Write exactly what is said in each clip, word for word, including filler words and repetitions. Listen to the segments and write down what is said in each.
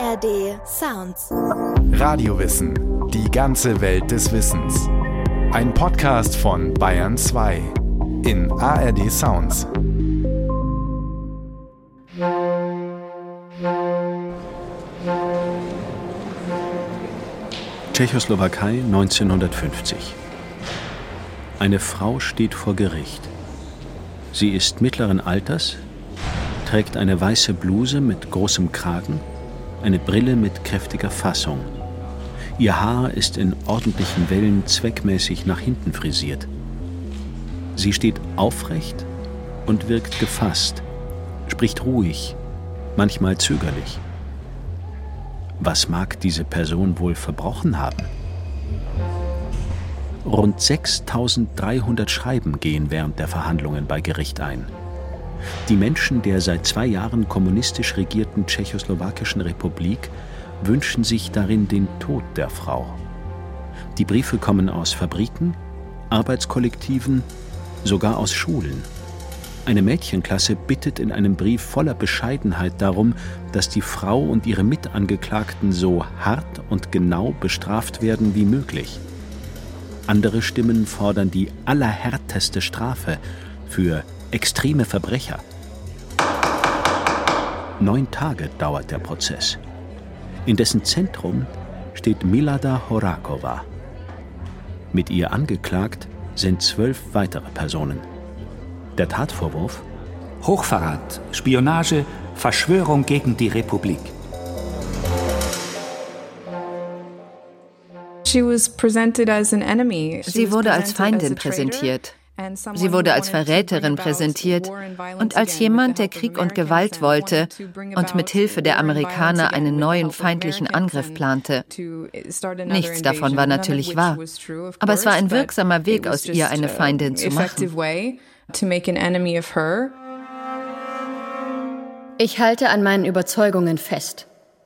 R D Sounds. Radiowissen. Die ganze Welt des Wissens. Ein Podcast von Bayern zwei in A R D Sounds. Tschechoslowakei neunzehnhundertfünfzig. Eine Frau steht vor Gericht. Sie ist mittleren Alters, trägt eine weiße Bluse mit großem Kragen, eine Brille mit kräftiger Fassung. Ihr Haar ist in ordentlichen Wellen zweckmäßig nach hinten frisiert. Sie steht aufrecht und wirkt gefasst, spricht ruhig, manchmal zögerlich. Was mag diese Person wohl verbrochen haben? Rund sechstausenddreihundert Schreiben gehen während der Verhandlungen bei Gericht ein. Die Menschen der seit zwei Jahren kommunistisch regierten Tschechoslowakischen Republik wünschen sich darin den Tod der Frau. Die Briefe kommen aus Fabriken, Arbeitskollektiven, sogar aus Schulen. Eine Mädchenklasse bittet in einem Brief voller Bescheidenheit darum, dass die Frau und ihre Mitangeklagten so hart und genau bestraft werden wie möglich. Andere Stimmen fordern die allerhärteste Strafe für extreme Verbrecher. Neun Tage dauert der Prozess. In dessen Zentrum steht Milada Horáková. Mit ihr angeklagt sind zwölf weitere Personen. Der Tatvorwurf? Hochverrat, Spionage, Verschwörung gegen die Republik. Sie wurde als Feindin präsentiert. Sie wurde als Verräterin präsentiert und als jemand, der Krieg und Gewalt wollte und mit Hilfe der Amerikaner einen neuen feindlichen Angriff plante. Nichts davon war natürlich wahr, aber es war ein wirksamer Weg, aus ihr eine Feindin zu machen. Ich halte an meinen Überzeugungen fest.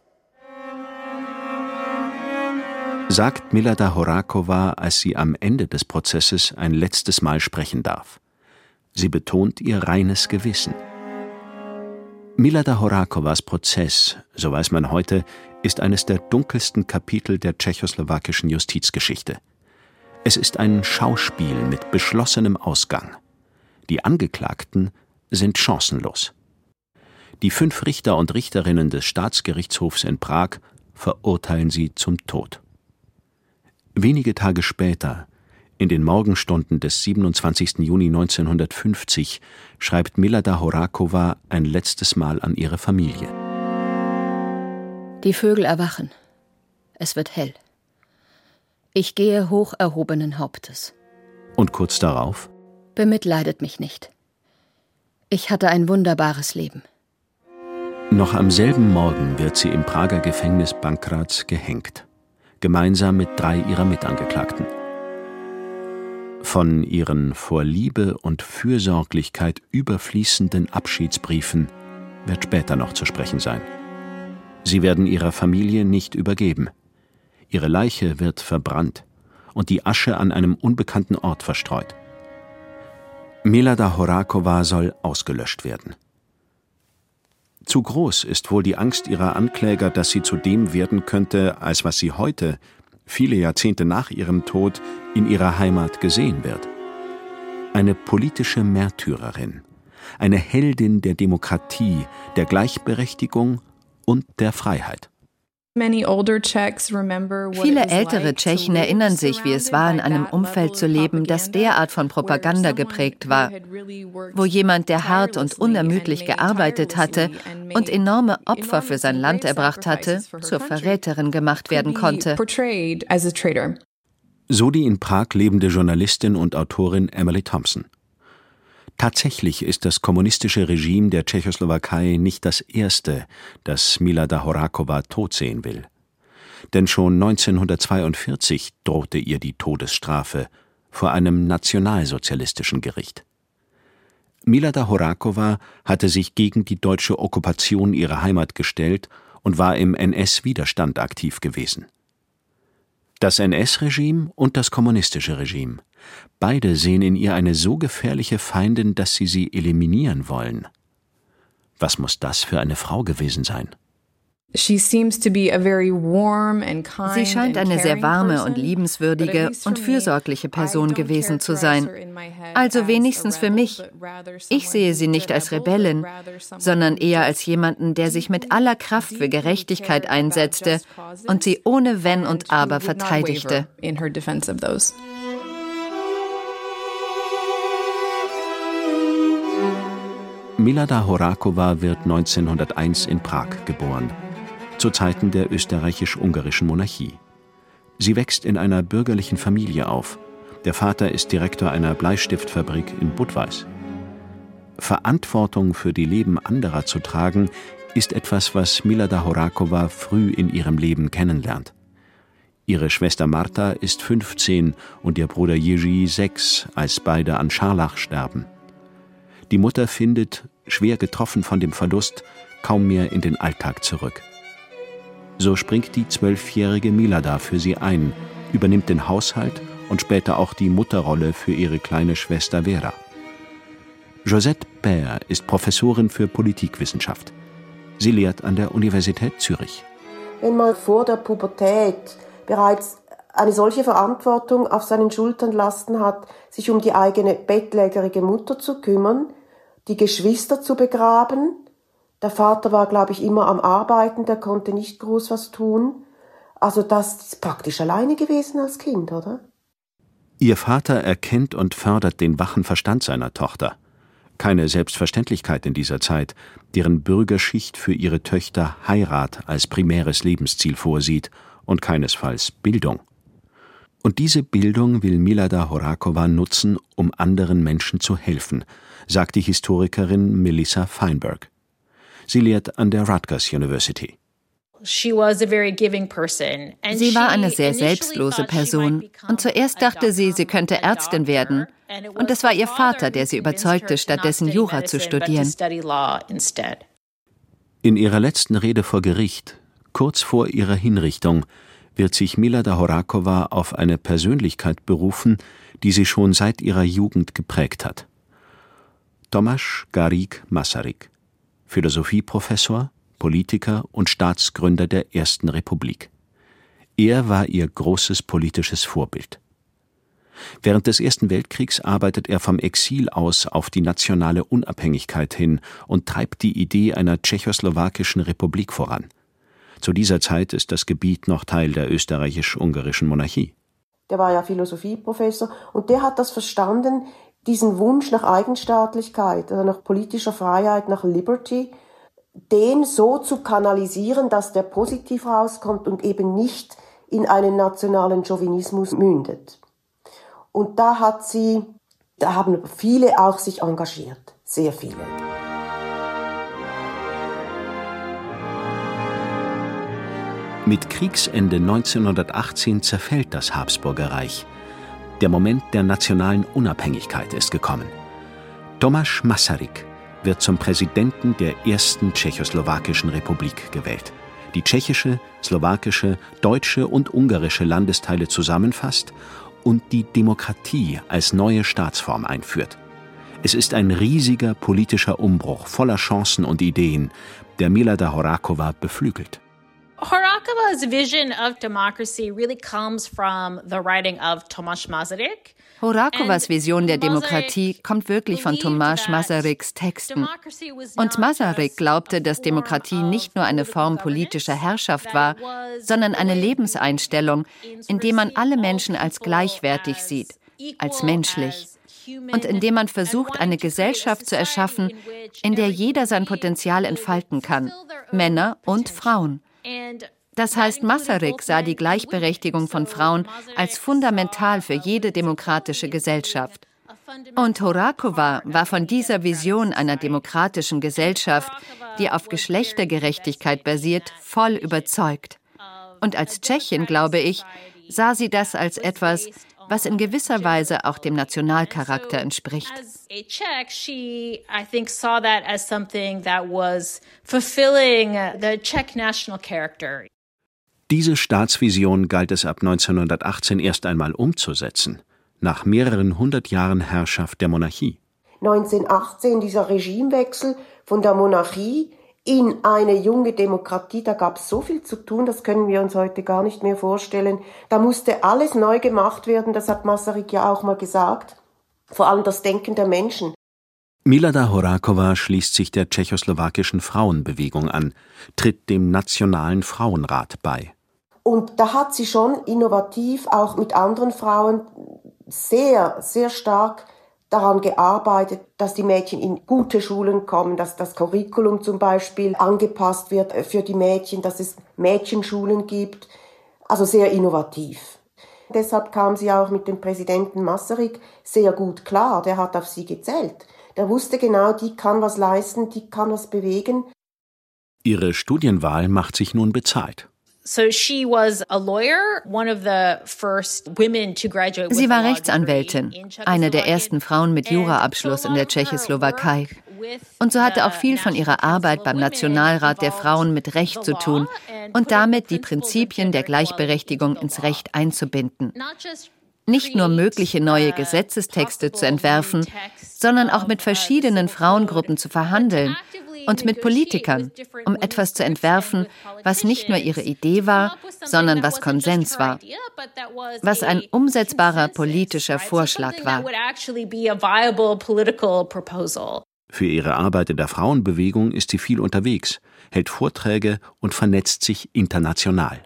Sagt Milada Horáková, als sie am Ende des Prozesses ein letztes Mal sprechen darf. Sie betont ihr reines Gewissen. Milada Horákovás Prozess, so weiß man heute, ist eines der dunkelsten Kapitel der tschechoslowakischen Justizgeschichte. Es ist ein Schauspiel mit beschlossenem Ausgang. Die Angeklagten sind chancenlos. Die fünf Richter und Richterinnen des Staatsgerichtshofs in Prag verurteilen sie zum Tod. Wenige Tage später, in den Morgenstunden des siebenundzwanzigsten Juni neunzehnhundertfünfzig, schreibt Milada Horáková ein letztes Mal an ihre Familie. Die Vögel erwachen. Es wird hell. Ich gehe hoch erhobenen Hauptes. Und kurz darauf? Bemitleidet mich nicht. Ich hatte ein wunderbares Leben. Noch am selben Morgen wird sie im Prager Gefängnis Pankrác gehängt. Gemeinsam mit drei ihrer Mitangeklagten. Von ihren vor Liebe und Fürsorglichkeit überfließenden Abschiedsbriefen wird später noch zu sprechen sein. Sie werden ihrer Familie nicht übergeben. Ihre Leiche wird verbrannt und die Asche an einem unbekannten Ort verstreut. Milada Horáková soll ausgelöscht werden. Zu groß ist wohl die Angst ihrer Ankläger, dass sie zu dem werden könnte, als was sie heute, viele Jahrzehnte nach ihrem Tod, in ihrer Heimat gesehen wird. Eine politische Märtyrerin, eine Heldin der Demokratie, der Gleichberechtigung und der Freiheit. Viele ältere Tschechen erinnern sich, wie es war, in einem Umfeld zu leben, das derart von Propaganda geprägt war, wo jemand, der hart und unermüdlich gearbeitet hatte und enorme Opfer für sein Land erbracht hatte, zur Verräterin gemacht werden konnte. So die in Prag lebende Journalistin und Autorin Emily Thompson. Tatsächlich ist das kommunistische Regime der Tschechoslowakei nicht das erste, das Milada Horáková tot sehen will. Denn schon neunzehnhundertzweiundvierzig drohte ihr die Todesstrafe vor einem nationalsozialistischen Gericht. Milada Horáková hatte sich gegen die deutsche Okkupation ihrer Heimat gestellt und war im N S-Widerstand aktiv gewesen. Das N S-Regime und das kommunistische Regime. Beide sehen in ihr eine so gefährliche Feindin, dass sie sie eliminieren wollen. Was muss das für eine Frau gewesen sein? Sie scheint eine sehr warme und liebenswürdige und fürsorgliche Person gewesen zu sein. Also wenigstens für mich. Ich sehe sie nicht als Rebellin, sondern eher als jemanden, der sich mit aller Kraft für Gerechtigkeit einsetzte und sie ohne Wenn und Aber verteidigte. Milada Horáková wird neunzehnhunderteins in Prag geboren, zu Zeiten der österreichisch-ungarischen Monarchie. Sie wächst in einer bürgerlichen Familie auf. Der Vater ist Direktor einer Bleistiftfabrik in Budweis. Verantwortung für die Leben anderer zu tragen, ist etwas, was Milada Horáková früh in ihrem Leben kennenlernt. Ihre Schwester Marta ist fünfzehn und ihr Bruder Jiří sechs, als beide an Scharlach sterben. Die Mutter findet, schwer getroffen von dem Verlust, kaum mehr in den Alltag zurück. So springt die zwölfjährige Milada für sie ein, übernimmt den Haushalt und später auch die Mutterrolle für ihre kleine Schwester Vera. Josette Pair ist Professorin für Politikwissenschaft. Sie lehrt an der Universität Zürich. Wenn man vor der Pubertät bereits eine solche Verantwortung auf seinen Schultern lasten hat, sich um die eigene bettlägerige Mutter zu kümmern, die Geschwister zu begraben. Der Vater war, glaube ich, immer am Arbeiten, der konnte nicht groß was tun. Also das ist praktisch alleine gewesen als Kind, oder? Ihr Vater erkennt und fördert den wachen Verstand seiner Tochter. Keine Selbstverständlichkeit in dieser Zeit, deren Bürgerschicht für ihre Töchter Heirat als primäres Lebensziel vorsieht und keinesfalls Bildung. Und diese Bildung will Milada Horáková nutzen, um anderen Menschen zu helfen, sagt die Historikerin Melissa Feinberg. Sie lehrt an der Rutgers University. Sie war eine sehr selbstlose Person und zuerst dachte sie, sie könnte Ärztin werden. Und es war ihr Vater, der sie überzeugte, stattdessen Jura zu studieren. In ihrer letzten Rede vor Gericht, kurz vor ihrer Hinrichtung, wird sich Milada Horáková auf eine Persönlichkeit berufen, die sie schon seit ihrer Jugend geprägt hat. Tomáš Garrigue Masaryk, Philosophieprofessor, Politiker und Staatsgründer der Ersten Republik. Er war ihr großes politisches Vorbild. Während des Ersten Weltkriegs arbeitet er vom Exil aus auf die nationale Unabhängigkeit hin und treibt die Idee einer tschechoslowakischen Republik voran. Zu dieser Zeit ist das Gebiet noch Teil der österreichisch-ungarischen Monarchie. Der war ja Philosophieprofessor und der hat das verstanden, diesen Wunsch nach Eigenstaatlichkeit, also nach politischer Freiheit, nach Liberty, den so zu kanalisieren, dass der positiv rauskommt und eben nicht in einen nationalen Chauvinismus mündet. Und da hat sie, da haben viele auch sich engagiert, sehr viele. Mit Kriegsende neunzehnhundertachtzehn zerfällt das Habsburgerreich. Der Moment der nationalen Unabhängigkeit ist gekommen. Tomáš Masaryk wird zum Präsidenten der ersten tschechoslowakischen Republik gewählt, die tschechische, slowakische, deutsche und ungarische Landesteile zusammenfasst und die Demokratie als neue Staatsform einführt. Es ist ein riesiger politischer Umbruch voller Chancen und Ideen, der Milada Horáková beflügelt. Horáková's vision of democracy really comes from the writing of Tomáš Masaryk. Horákovás Vision der Demokratie kommt wirklich von Tomáš Masaryks Texten. Und Masaryk glaubte, dass Demokratie nicht nur eine Form politischer Herrschaft war, sondern eine Lebenseinstellung, in der man alle Menschen als gleichwertig sieht, als menschlich. Und indem man versucht, eine Gesellschaft zu erschaffen, in der jeder sein Potenzial entfalten kann, Männer und Frauen. Das heißt, Masaryk sah die Gleichberechtigung von Frauen als fundamental für jede demokratische Gesellschaft. Und Horáková war von dieser Vision einer demokratischen Gesellschaft, die auf Geschlechtergerechtigkeit basiert, voll überzeugt. Und als Tschechin, glaube ich, sah sie das als etwas, was in gewisser Weise auch dem Nationalcharakter entspricht. Diese Staatsvision galt es ab neunzehnhundertachtzehn erst einmal umzusetzen, nach mehreren hundert Jahren Herrschaft der Monarchie. neunzehnhundertachtzehn dieser Regimewechsel von der Monarchie in eine junge Demokratie, da gab es so viel zu tun, das können wir uns heute gar nicht mehr vorstellen. Da musste alles neu gemacht werden, das hat Masaryk ja auch mal gesagt, vor allem das Denken der Menschen. Milada Horáková schließt sich der tschechoslowakischen Frauenbewegung an, tritt dem Nationalen Frauenrat bei. Und da hat sie schon innovativ auch mit anderen Frauen sehr, sehr stark daran gearbeitet, dass die Mädchen in gute Schulen kommen, dass das Curriculum zum Beispiel angepasst wird für die Mädchen, dass es Mädchenschulen gibt. Also sehr innovativ. Deshalb kam sie auch mit dem Präsidenten Masaryk sehr gut klar. Der hat auf sie gezählt. Der wusste genau, die kann was leisten, die kann was bewegen. Ihre Studienwahl macht sich nun bezahlt. Sie war Rechtsanwältin, eine der ersten Frauen mit Juraabschluss in der Tschechoslowakei. Und so hatte auch viel von ihrer Arbeit beim Nationalrat der Frauen mit Recht zu tun und damit die Prinzipien der Gleichberechtigung ins Recht einzubinden. Nicht nur mögliche neue Gesetzestexte zu entwerfen, sondern auch mit verschiedenen Frauengruppen zu verhandeln und mit Politikern, um etwas zu entwerfen, was nicht nur ihre Idee war, sondern was Konsens war, was ein umsetzbarer politischer Vorschlag war. Für ihre Arbeit in der Frauenbewegung ist sie viel unterwegs, hält Vorträge und vernetzt sich international.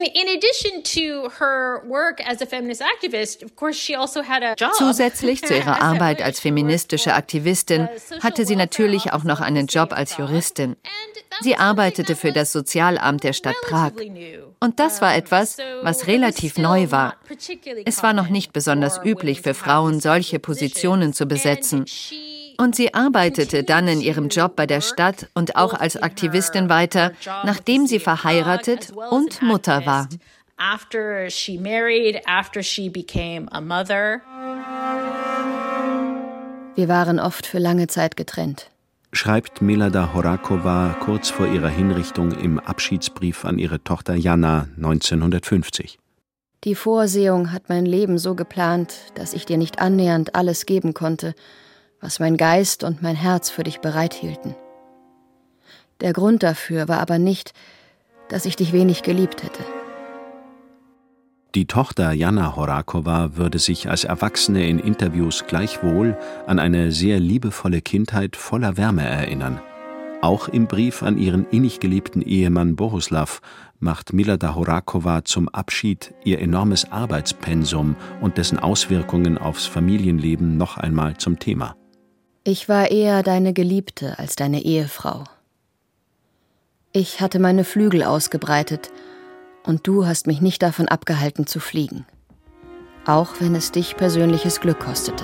Zusätzlich zu ihrer Arbeit als feministische Aktivistin hatte sie natürlich auch noch einen Job als Juristin. Sie arbeitete für das Sozialamt der Stadt Prag. Und das war etwas, was relativ neu war. Es war noch nicht besonders üblich für Frauen, solche Positionen zu besetzen. Und sie arbeitete dann in ihrem Job bei der Stadt und auch als Aktivistin weiter, nachdem sie verheiratet und Mutter war. Wir waren oft für lange Zeit getrennt, schreibt Milada Horáková kurz vor ihrer Hinrichtung im Abschiedsbrief an ihre Tochter Jana neunzehnhundertfünfzig. Die Vorsehung hat mein Leben so geplant, dass ich dir nicht annähernd alles geben konnte, was mein Geist und mein Herz für dich bereithielten. Der Grund dafür war aber nicht, dass ich dich wenig geliebt hätte. Die Tochter Jana Horáková würde sich als Erwachsene in Interviews gleichwohl an eine sehr liebevolle Kindheit voller Wärme erinnern. Auch im Brief an ihren innig geliebten Ehemann Bohuslav macht Milada Horáková zum Abschied ihr enormes Arbeitspensum und dessen Auswirkungen aufs Familienleben noch einmal zum Thema. Ich war eher deine Geliebte als deine Ehefrau. Ich hatte meine Flügel ausgebreitet und du hast mich nicht davon abgehalten zu fliegen. Auch wenn es dich persönliches Glück kostete.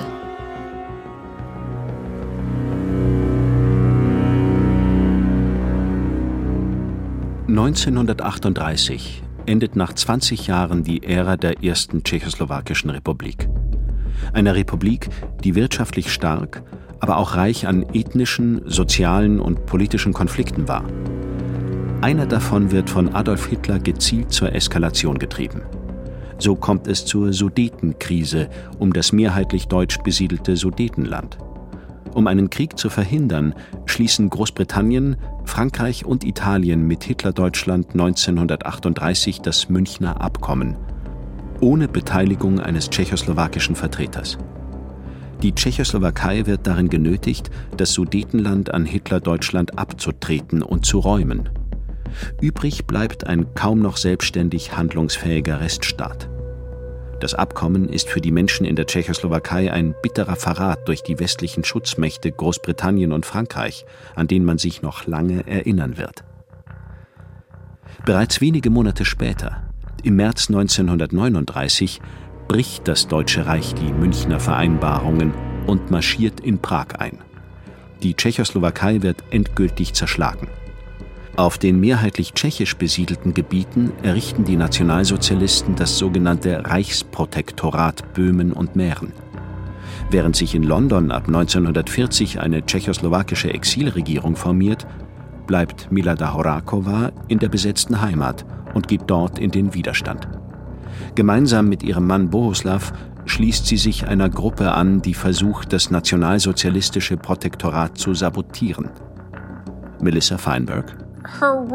neunzehnhundertachtunddreißig endet nach zwanzig Jahren die Ära der ersten tschechoslowakischen Republik. Eine Republik, die wirtschaftlich stark, aber auch reich an ethnischen, sozialen und politischen Konflikten war. Einer davon wird von Adolf Hitler gezielt zur Eskalation getrieben. So kommt es zur Sudetenkrise um das mehrheitlich deutsch besiedelte Sudetenland. Um einen Krieg zu verhindern, schließen Großbritannien, Frankreich und Italien mit Hitlerdeutschland neunzehnhundertachtunddreißig das Münchner Abkommen, ohne Beteiligung eines tschechoslowakischen Vertreters. Die Tschechoslowakei wird darin genötigt, das Sudetenland an Hitlerdeutschland abzutreten und zu räumen. Übrig bleibt ein kaum noch selbstständig handlungsfähiger Reststaat. Das Abkommen ist für die Menschen in der Tschechoslowakei ein bitterer Verrat durch die westlichen Schutzmächte Großbritannien und Frankreich, an den man sich noch lange erinnern wird. Bereits wenige Monate später, im März neunzehnhundertneununddreißig, bricht das Deutsche Reich die Münchner Vereinbarungen und marschiert in Prag ein. Die Tschechoslowakei wird endgültig zerschlagen. Auf den mehrheitlich tschechisch besiedelten Gebieten errichten die Nationalsozialisten das sogenannte Reichsprotektorat Böhmen und Mähren. Während sich in London ab neunzehnhundertvierzig eine tschechoslowakische Exilregierung formiert, bleibt Milada Horáková in der besetzten Heimat und geht dort in den Widerstand. Gemeinsam mit ihrem Mann Bohuslav schließt sie sich einer Gruppe an, die versucht, das nationalsozialistische Protektorat zu sabotieren. Melissa Feinberg. Ihre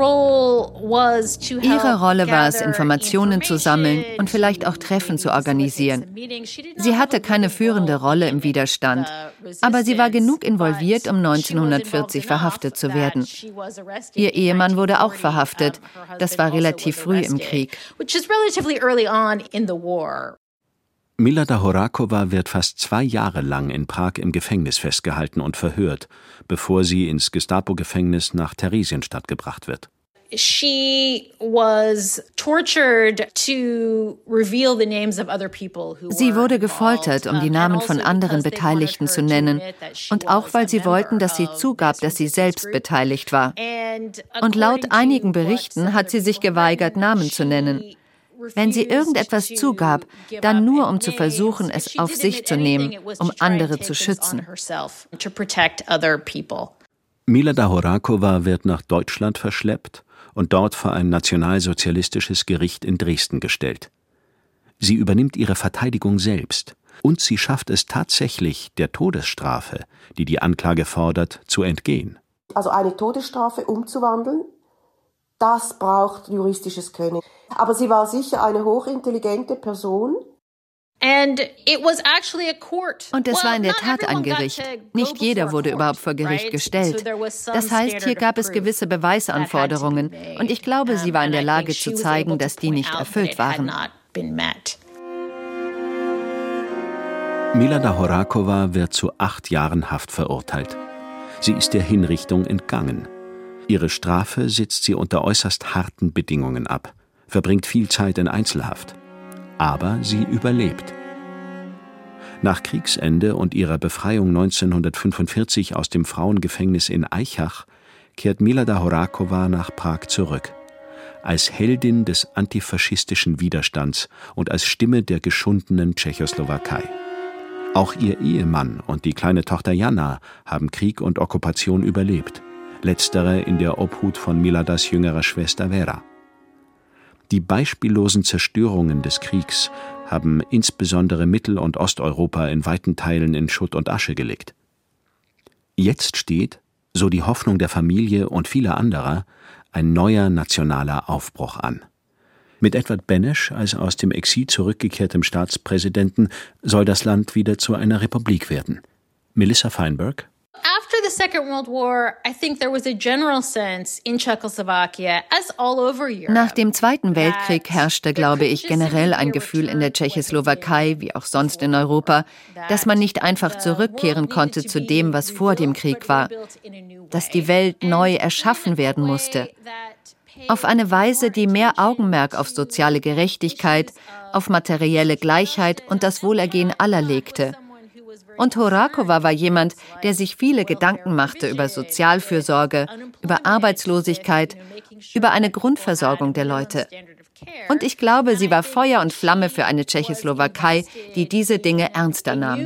Rolle war es, Informationen zu sammeln und vielleicht auch Treffen zu organisieren. Sie hatte keine führende Rolle im Widerstand, aber sie war genug involviert, um neunzehnhundertvierzig verhaftet zu werden. Ihr Ehemann wurde auch verhaftet. Das war relativ früh im Krieg. Milada Horáková wird fast zwei Jahre lang in Prag im Gefängnis festgehalten und verhört, bevor sie ins Gestapo-Gefängnis nach Theresienstadt gebracht wird. Sie wurde gefoltert, um die Namen von anderen Beteiligten zu nennen, und auch weil sie wollten, dass sie zugab, dass sie selbst beteiligt war. Und laut einigen Berichten hat sie sich geweigert, Namen zu nennen. Wenn sie irgendetwas zugab, dann nur, um zu versuchen, es auf sich zu nehmen, um andere zu schützen. Milada Horáková wird nach Deutschland verschleppt und dort vor ein nationalsozialistisches Gericht in Dresden gestellt. Sie übernimmt ihre Verteidigung selbst und sie schafft es tatsächlich, der Todesstrafe, die die Anklage fordert, zu entgehen. Also eine Todesstrafe umzuwandeln, das braucht juristisches Können. Aber sie war sicher eine hochintelligente Person. Und es war in der Tat ein Gericht. Nicht jeder wurde überhaupt vor Gericht gestellt. Das heißt, hier gab es gewisse Beweisanforderungen. Und ich glaube, sie war in der Lage zu zeigen, dass die nicht erfüllt waren. Milada Horáková wird zu acht Jahren Haft verurteilt. Sie ist der Hinrichtung entgangen. Ihre Strafe sitzt sie unter äußerst harten Bedingungen ab, verbringt viel Zeit in Einzelhaft. Aber sie überlebt. Nach Kriegsende und ihrer Befreiung neunzehnhundertfünfundvierzig aus dem Frauengefängnis in Aichach kehrt Milada Horáková nach Prag zurück. Als Heldin des antifaschistischen Widerstands und als Stimme der geschundenen Tschechoslowakei. Auch ihr Ehemann und die kleine Tochter Jana haben Krieg und Okkupation überlebt. Letztere in der Obhut von Miladas jüngerer Schwester Vera. Die beispiellosen Zerstörungen des Kriegs haben insbesondere Mittel- und Osteuropa in weiten Teilen in Schutt und Asche gelegt. Jetzt steht, so die Hoffnung der Familie und vieler anderer, ein neuer nationaler Aufbruch an. Mit Edvard Beneš als aus dem Exil zurückgekehrtem Staatspräsidenten soll das Land wieder zu einer Republik werden. Melissa Feinberg. Nach dem Zweiten Weltkrieg herrschte, glaube ich, generell ein Gefühl in der Tschechoslowakei, wie auch sonst in Europa, dass man nicht einfach zurückkehren konnte zu dem, was vor dem Krieg war, dass die Welt neu erschaffen werden musste. Auf eine Weise, die mehr Augenmerk auf soziale Gerechtigkeit, auf materielle Gleichheit und das Wohlergehen aller legte. Und Horáková war jemand, der sich viele Gedanken machte über Sozialfürsorge, über Arbeitslosigkeit, über eine Grundversorgung der Leute. Und ich glaube, sie war Feuer und Flamme für eine Tschechoslowakei, die diese Dinge ernster nahm.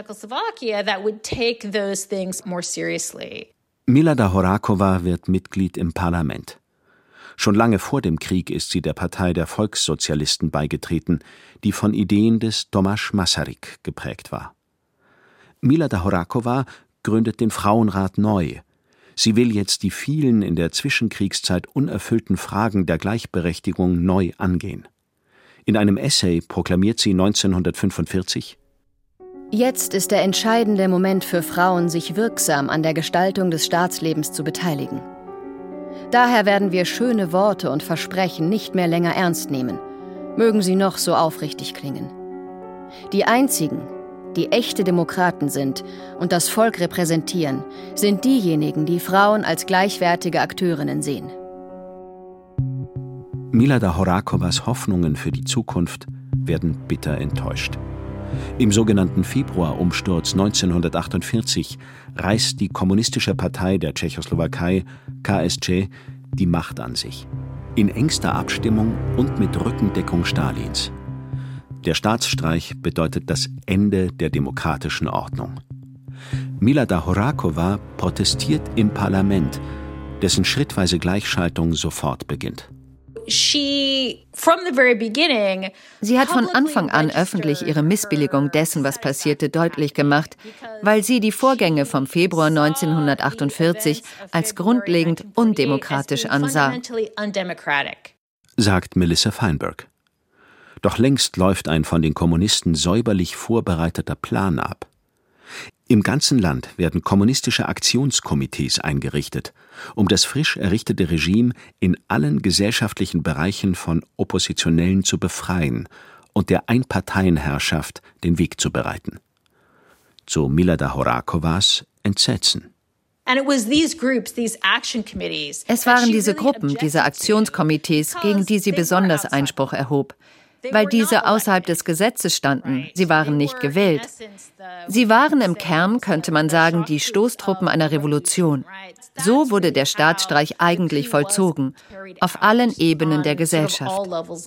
Milada Horáková wird Mitglied im Parlament. Schon lange vor dem Krieg ist sie der Partei der Volkssozialisten beigetreten, die von Ideen des Tomáš Masaryk geprägt war. Milada Horáková gründet den Frauenrat neu. Sie will jetzt die vielen in der Zwischenkriegszeit unerfüllten Fragen der Gleichberechtigung neu angehen. In einem Essay proklamiert sie neunzehnhundertfünfundvierzig: Jetzt ist der entscheidende Moment für Frauen, sich wirksam an der Gestaltung des Staatslebens zu beteiligen. Daher werden wir schöne Worte und Versprechen nicht mehr länger ernst nehmen, mögen sie noch so aufrichtig klingen. Die einzigen, die echte Demokraten sind und das Volk repräsentieren, sind diejenigen, die Frauen als gleichwertige Akteurinnen sehen. Milada Horákovás Hoffnungen für die Zukunft werden bitter enttäuscht. Im sogenannten Februarumsturz neunzehnhundertachtundvierzig reißt die Kommunistische Partei der Tschechoslowakei, K S Č, die Macht an sich. In engster Abstimmung und mit Rückendeckung Stalins. Der Staatsstreich bedeutet das Ende der demokratischen Ordnung. Milada Horáková protestiert im Parlament, dessen schrittweise Gleichschaltung sofort beginnt. Sie hat von Anfang an öffentlich ihre Missbilligung dessen, was passierte, deutlich gemacht, weil sie die Vorgänge vom Februar neunzehnhundertachtundvierzig als grundlegend undemokratisch ansah, sagt Melissa Feinberg. Doch längst läuft ein von den Kommunisten säuberlich vorbereiteter Plan ab. Im ganzen Land werden kommunistische Aktionskomitees eingerichtet, um das frisch errichtete Regime in allen gesellschaftlichen Bereichen von Oppositionellen zu befreien und der Einparteienherrschaft den Weg zu bereiten. Zu Milada Horákovas Entsetzen. Es waren diese Gruppen, diese Aktionskomitees, gegen die sie besonders Einspruch erhob, weil diese außerhalb des Gesetzes standen. Sie waren nicht gewählt. Sie waren im Kern, könnte man sagen, die Stoßtruppen einer Revolution. So wurde der Staatsstreich eigentlich vollzogen, auf allen Ebenen der Gesellschaft.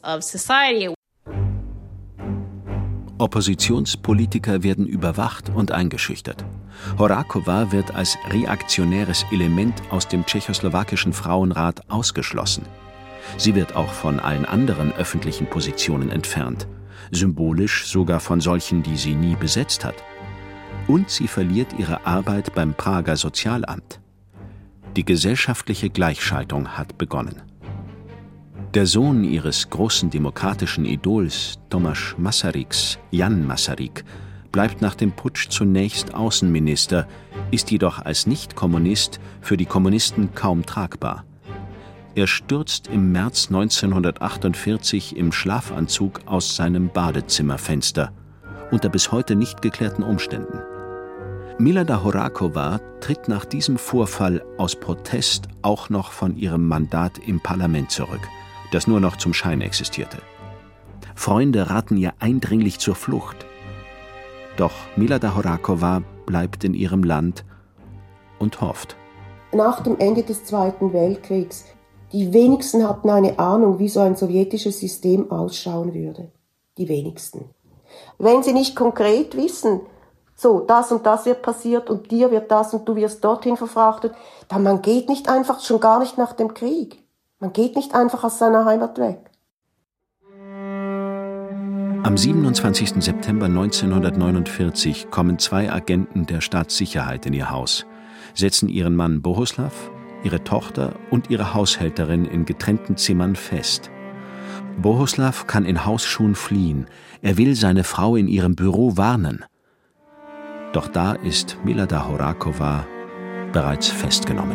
Oppositionspolitiker werden überwacht und eingeschüchtert. Horáková wird als reaktionäres Element aus dem tschechoslowakischen Frauenrat ausgeschlossen. Sie wird auch von allen anderen öffentlichen Positionen entfernt, symbolisch sogar von solchen, die sie nie besetzt hat. Und sie verliert ihre Arbeit beim Prager Sozialamt. Die gesellschaftliche Gleichschaltung hat begonnen. Der Sohn ihres großen demokratischen Idols, Tomáš Masaryks, Jan Masaryk, bleibt nach dem Putsch zunächst Außenminister, ist jedoch als Nicht-Kommunist für die Kommunisten kaum tragbar. Er stürzt im März neunzehnhundertachtundvierzig im Schlafanzug aus seinem Badezimmerfenster, unter bis heute nicht geklärten Umständen. Milada Horáková tritt nach diesem Vorfall aus Protest auch noch von ihrem Mandat im Parlament zurück, das nur noch zum Schein existierte. Freunde raten ihr eindringlich zur Flucht. Doch Milada Horáková bleibt in ihrem Land und hofft. Nach dem Ende des Zweiten Weltkriegs, die wenigsten hatten eine Ahnung, wie so ein sowjetisches System ausschauen würde. Die wenigsten. Wenn sie nicht konkret wissen, so, das und das wird passiert und dir wird das und du wirst dorthin verfrachtet, dann man geht nicht einfach, schon gar nicht nach dem Krieg. Man geht nicht einfach aus seiner Heimat weg. Am siebenundzwanzigsten September neunzehnhundertneunundvierzig kommen zwei Agenten der Staatssicherheit in ihr Haus, setzen ihren Mann Bohuslav, ihre Tochter und ihre Haushälterin in getrennten Zimmern fest. Bohuslav kann in Hausschuhen fliehen. Er will seine Frau in ihrem Büro warnen. Doch da ist Milada Horáková bereits festgenommen.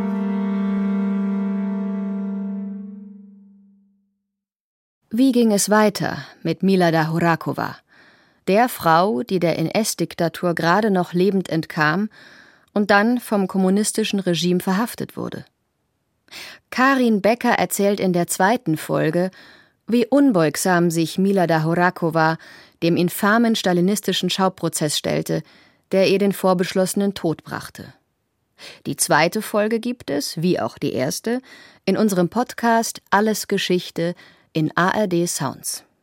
Wie ging es weiter mit Milada Horáková, der Frau, die der N S-Diktatur gerade noch lebend entkam und dann vom kommunistischen Regime verhaftet wurde? Karin Becker erzählt in der zweiten Folge, wie unbeugsam sich Milada Horáková dem infamen stalinistischen Schauprozess stellte, der ihr den vorbeschlossenen Tod brachte. Die zweite Folge gibt es, wie auch die erste, in unserem Podcast Alles Geschichte in A R D Sounds.